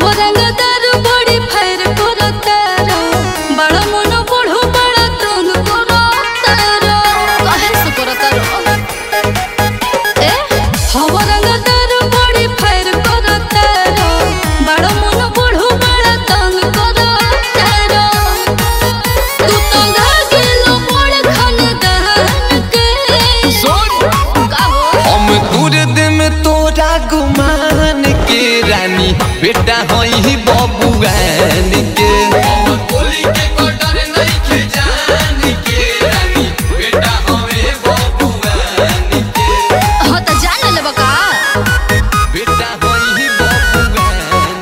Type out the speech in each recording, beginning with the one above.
गुमान के रानी बेटा होई बबुआन के बोली के कोटर नहीं के जान के रानी बेटा होवे बबुआन के हो त जान लेबा का बेटा होई बबुआन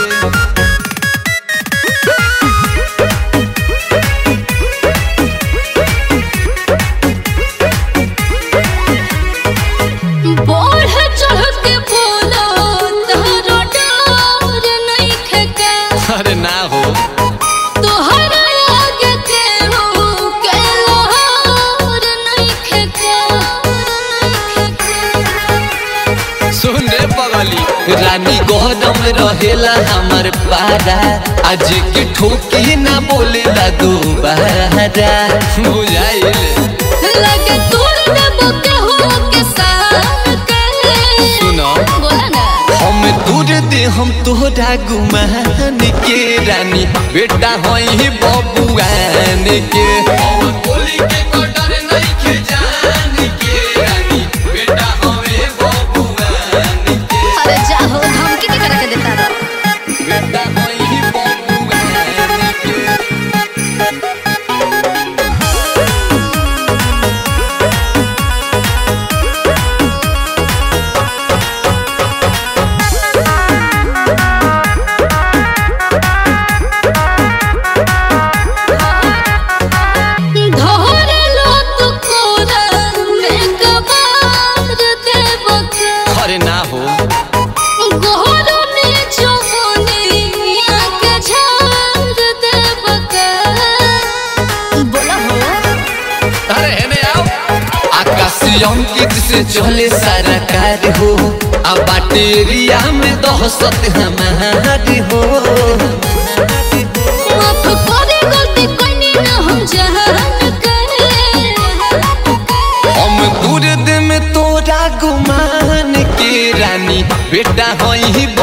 के बोढ़ चढ़ के अरे ना हो तोहरा आगे केहू के लोहार नइखे के सुन रे पगली रानी गोदम रहेला हमर पारा आज के ठोकी ना बोलेला दोबारा बुझाइल लगे तोड़ देबो केहू के साथ के सुनो बोला ना हम दूर दे हम तोहरा गुमान के रानी बेटा होई बबुआन के बोली के कोटर नहीं के जान के रानी बेटा होवे बबुआन के अरे जा हो धमकी के करके देता रह बेटा होई बबुआन के अरे ना हो गोहरा में चौनिया के झाड़ देबका बोला हो अरे हेने आओ आकाशी अंकित से चले सारा कार हो अब बाटेरिया में दहशत हमारी हो माफ करे गलती कोनी ना हम जहान करे हम दूर दे में तोरा गुमान के रानी बेटा होई